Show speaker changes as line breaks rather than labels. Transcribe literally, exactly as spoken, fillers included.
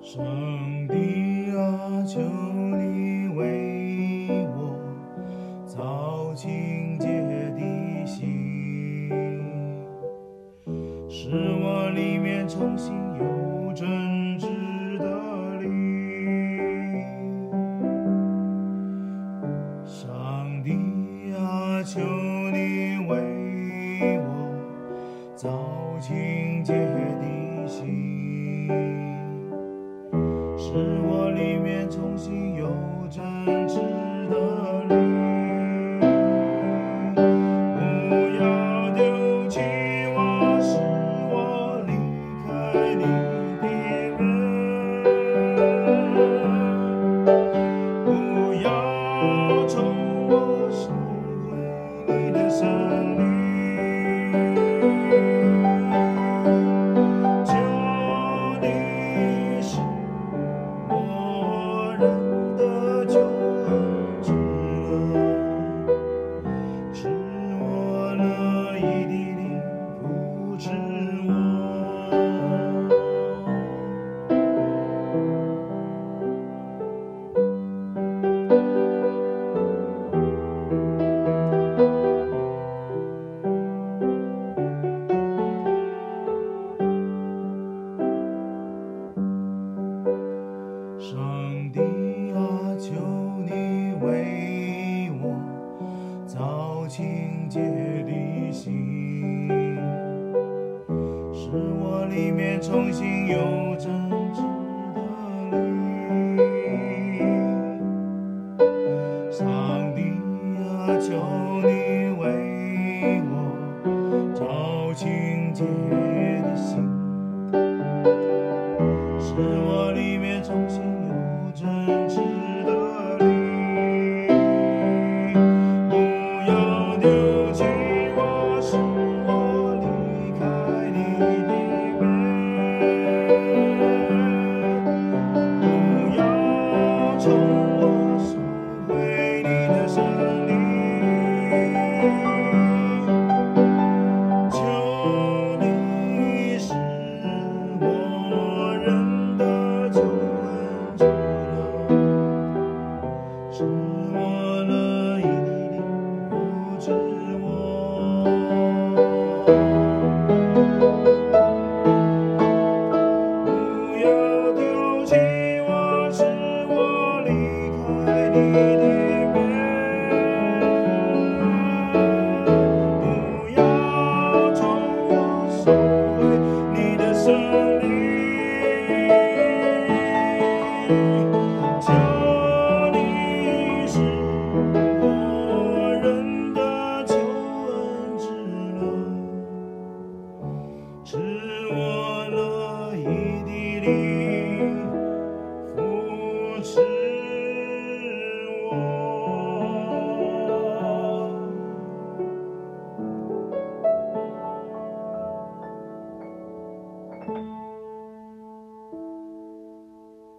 上帝啊，求你为我造清洁的心，使我里面重新有真挚的灵。上帝啊，求你为我造清洁的心，使我里面重新有真挚的灵。不要丢弃我，使我离开你的人。不要从我收回你的生命。求你使我认得救恩之乐，使我乐意的灵扶持我。上帝啊，求你为我造清洁的心，使我里面重新有真挚